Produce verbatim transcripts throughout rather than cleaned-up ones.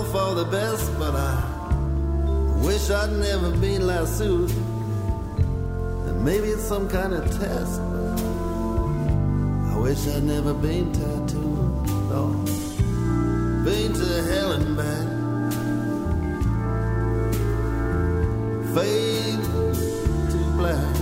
know for the best, but I wish I'd never been lassoed. And maybe it's some kind of test, but I wish I'd never been tattooed. Oh, been to hell and back, fade to black.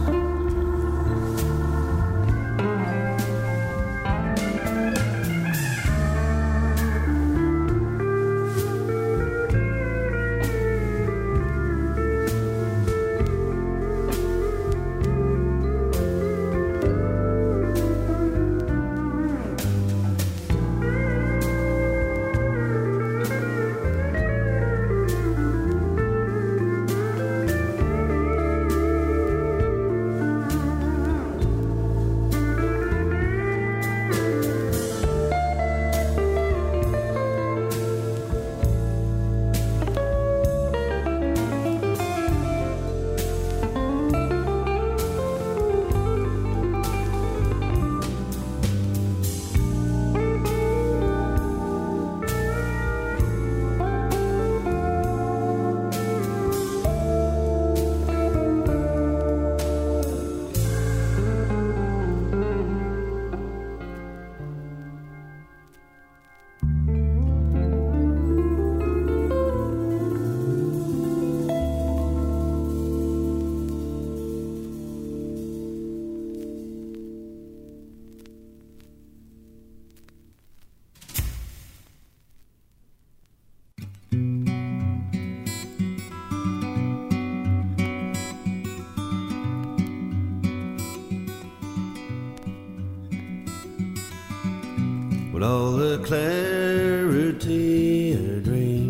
With all the clarity of a dream,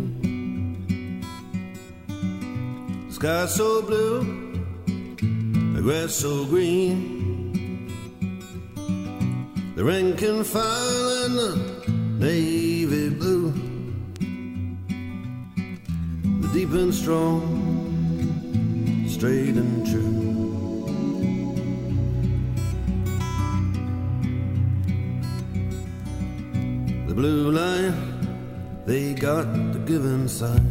sky so blue, the grass so green, the rank and file and the navy blue, the deep and strong, straight and true. Blue line, they got the given sign.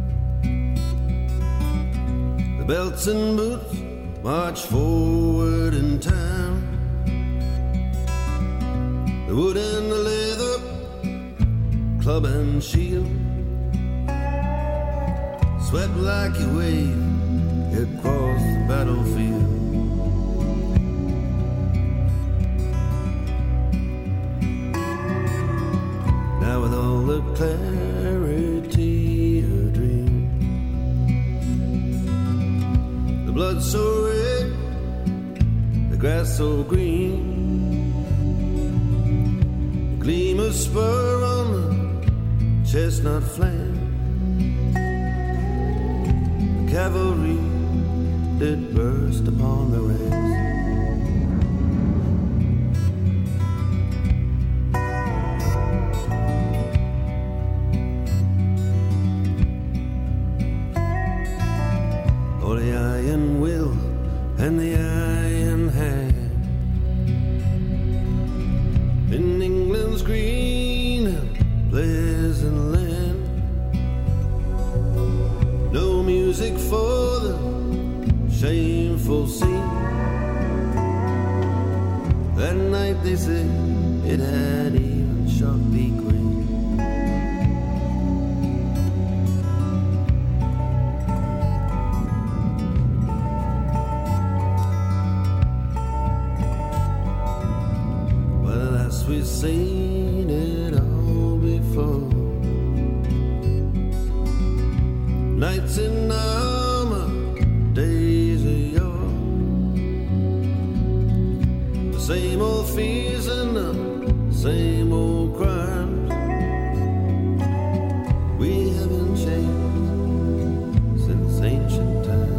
The belts and boots march forward in time. The wood and the leather, club and shield, sweat like you wave across the battlefield. With all the clarity of a dream, the blood so red, the grass so green, the gleam of spur on the chestnut flank, the cavalry did burst upon the ranks. The iron will and the iron hand in England's green and pleasant land. No music for the shameful scene. That night they say it had even shot the queen. We've seen it all before. Nights in armor, days of yore. The same old fears and the same old crimes. We haven't changed since ancient times.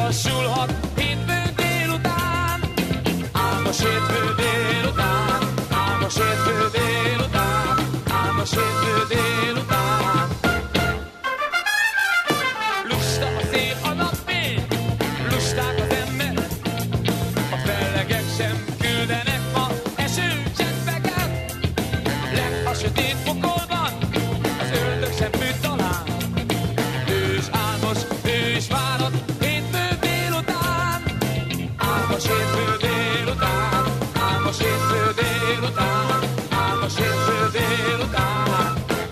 lassulhat hétfő délután. Álmos hétfő délután, álmos hétfő délután, álmos hétfő délután. Lusta a szél, a napfény, lusták az emberek, a fellegek sem küldenek ma esőcseppeket. Lett a sötét pokolban, az ördög sem fűt talán. Ő is álmos, ő is várat, hétfő délután. Álmos hétfő délután, álmos hétfő délután, álmos hétfő délután.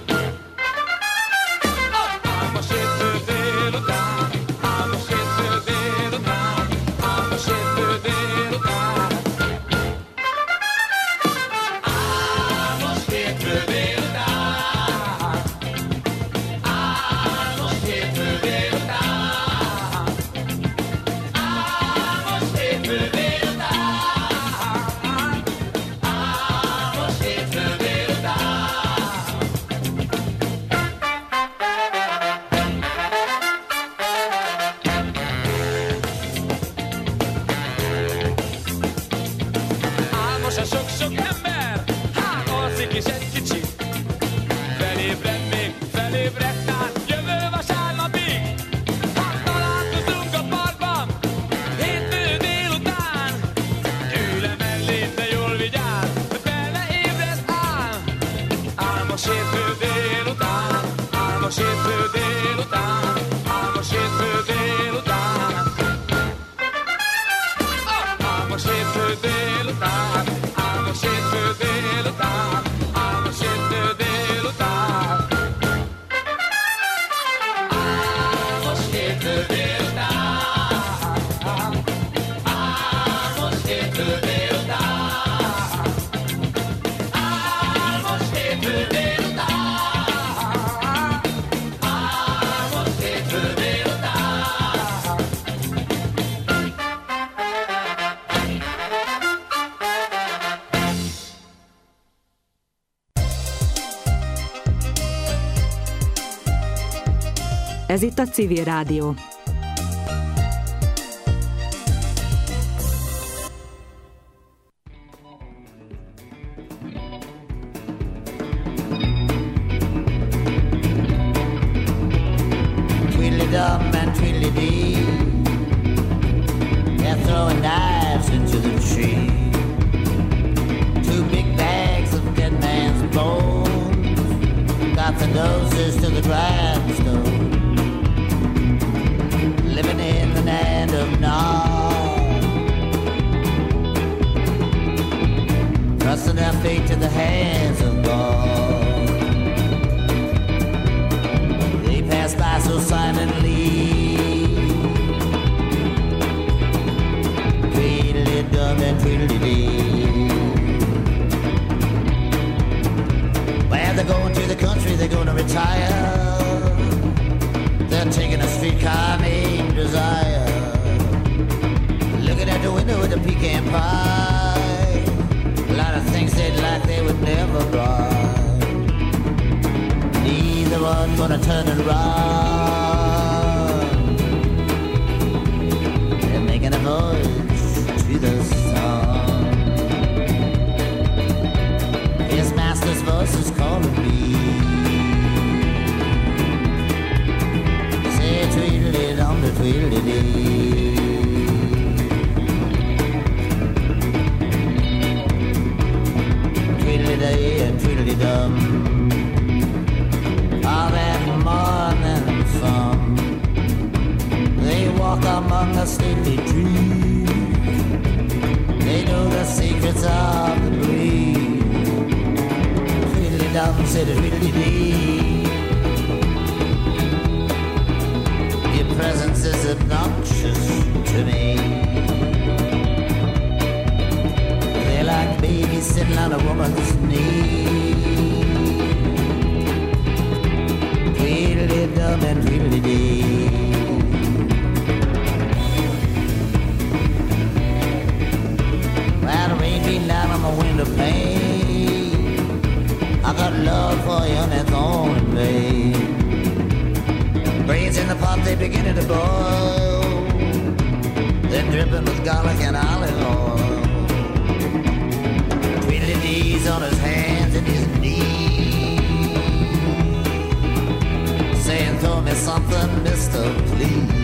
Álmos hétfő délután, álmos hétfő délután, álmos hétfő délután. Álmos hétfő délután, álmos hétfő délután, álmos hétfő délután, álmos hétfő Álmos a sok-sok ember, hát alszik is egy kicsit. Felébred még, felébred, tehát jövő vasárnapig. Hát találkozunk a parkban, hétfő délután. Ül-e mellé, de jól vigyázz, hogy beleébredsz ám. Álmos hétfő délután, álmos hétfő délután, álmos hétfő délután. Álmos hétfő délután, álmos hétfő délután, álmos hétfő délután. Álmos hétfő délután, álmos hétfő délután, álmos hétfő délután, álmos hétfő délután. Ez itt a Civil Rádió. Tweedledum and Tweedledee, they're throwing knives into the tree. Two big bags of dead man's bones got the noses to the grindstone. Living in the land of Nod, trusting their fate to the hands of God. They pass by so silently, Tweedledum and Tweedledee. Well, they're going to the country, they're going to retire. They're taking a streetcar named Desire. Looking at the window with a pecan pie. A lot of things they'd like they would never buy. Neither one gonna turn and run. They're making a voice to the sun. His master's voice is calling me. Tweedledum to Tweedledee. Tweedledee and Tweedledum. All that morning sun, they walk among the stately trees. They know the secrets of the breeze. Tweedledum said to Tweedledee, presence is obnoxious to me. They're like babies sitting on a woman's knee. Tweedledum and Tweedledee. Well, the rain beating down on my window pane, I got love for you and it's all in vain. Brains in the pot, they beginning to boil. dripping with garlic and olive oil. Tweedledee on his hands and his knees, saying, throw me something, mister, please.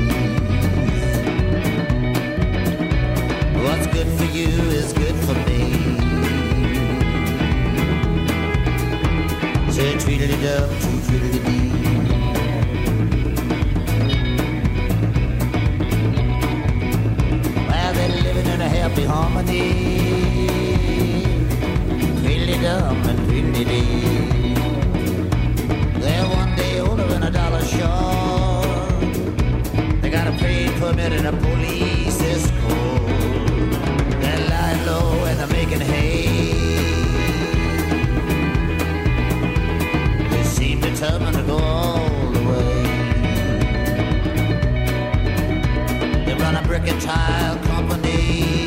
What's good for you is good for me. Say tweedledee-dum, tweedledee. Well, they're living in a happy harmony. Tweedledee-dum and tweedledee. They're one day older than a dollar short. They got a paid permit and a police escort. They're lying low and they're making hay. They seem determined to go all the way. They run a brick and tile company.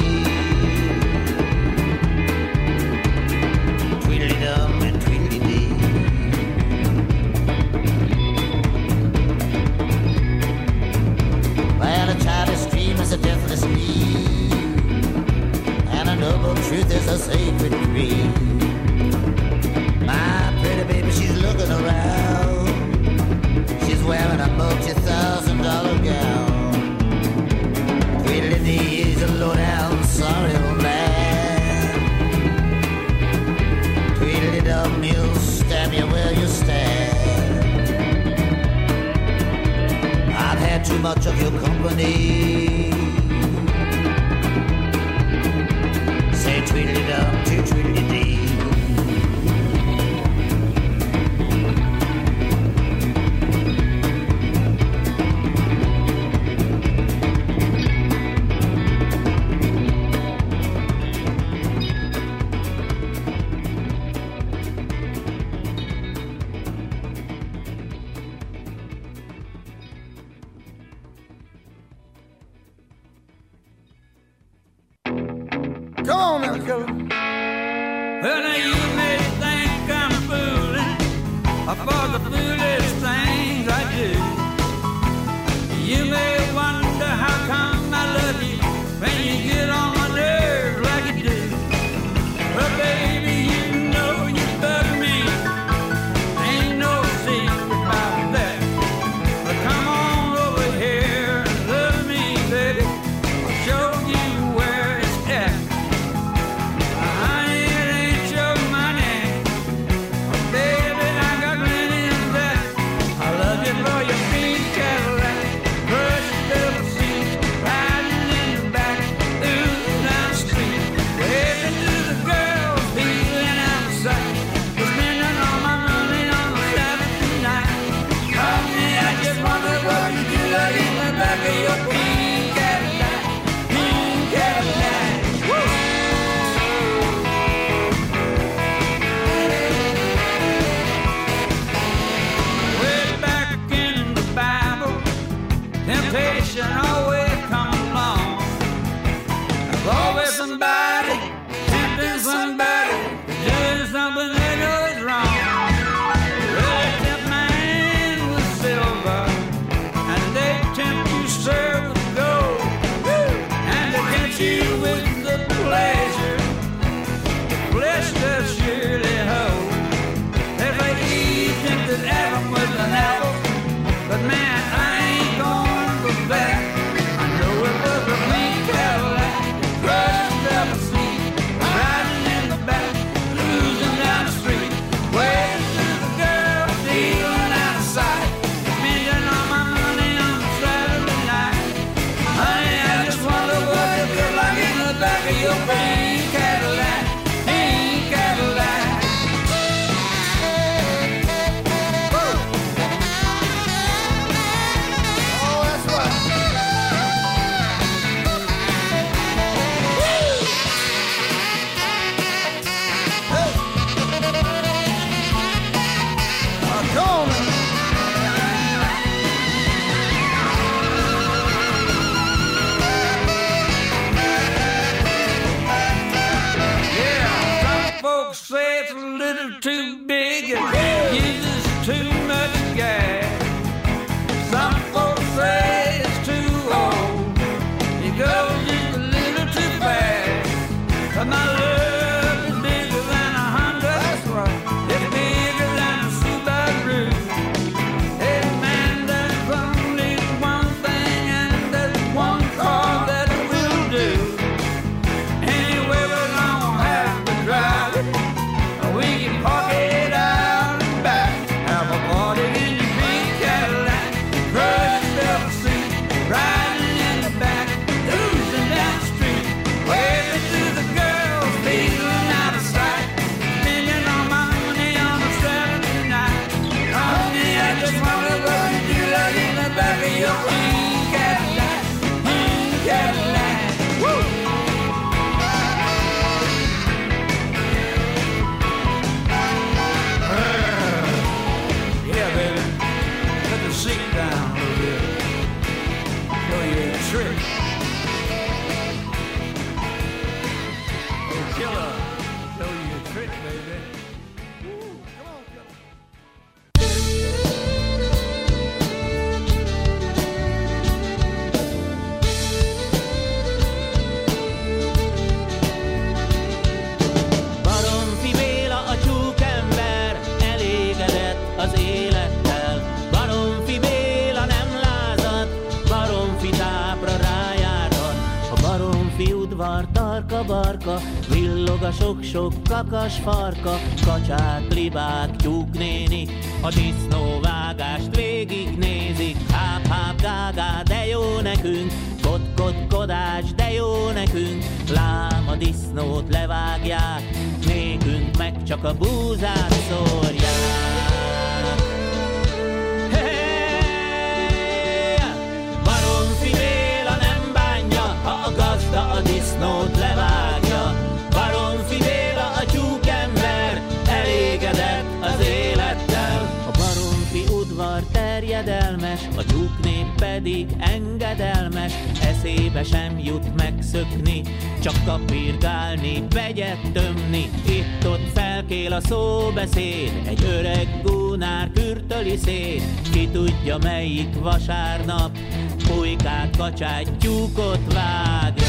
Tweedledee-dum and tweedledee. Well, a childish dream is a deathless need, and a noble truth is a sacred creed. My pretty baby, she's looking around. She's wearing a multi-thousand dollar gown. Tweedledee is a low-down, sorry old man. Tweedledee-dum, he'll stab you where you stand. I've had too much of your company. Say tweedledee-dum to tweedledee. Well, now you may think I'm fooling for the foolish things I do. You may wonder how come I love you when you get on my nerves like you do. Well, baby, you know you bug me. Ain't no secret about that. But come on over here and love me, baby. I'll show you where it's at. Always come along. There's always somebody tempting somebody to do something they know is wrong. Well, they tempt man with silver, and they tempt you, sir, with gold, and they tempt you with the pleasure the flesh does surely hold. They say Eve tempted Adam with an apple, but man, I ain't gonna go back. I know it was a green Cadillac, crushed up a seat, riding in the back, cruising down the street, waiting for the girl, stealing out of sight, spending all my money on a Saturday night. Honey, I just wonder what it feels like in the back of your green Cadillac, green Cadillac. Say it's a little too big and uses too much gas. Some folks say it's too old. It goes in udvar tarka-barka, villog a sok-sok kakas farka, kacsák, libák, tyúknéni, a disznóvágást végignézik. Háp-háp, gágá, de jó nekünk, kod-kod-kodás, de jó nekünk, lám a disznót levágják, nékünk meg csak a búzát szórják. A disznót levágja, Baromfi Béla a tyúkember, elégedett az élettel. A baromfi udvar terjedelmes, a tyúknép pedig engedelmes, eszébe sem jut megszökni, csak kapirgálni, vegyet tömni. Itt-ott felkél a szóbeszéd, egy öreg gúnár kürtöli szét, ki tudja melyik vasárnap pulykát, kacsát, tyúkot vágja.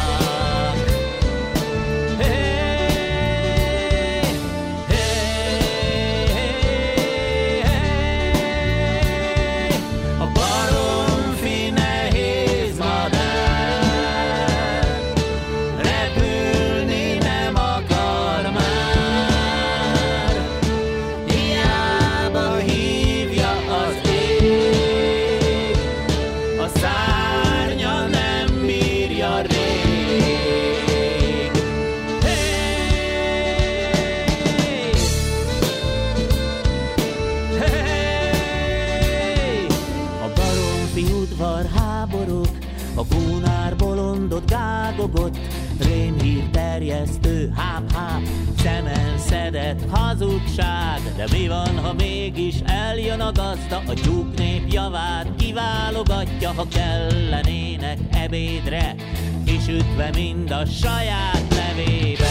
A gúnár bolondot gágogott, rémhír terjesztő, háp-háp, szemen szedett hazugság. De mi van, ha mégis eljön a gazda, a tyúknép javát kiválogatja, ha kellenének ebédre, kisütve mind a saját nevét.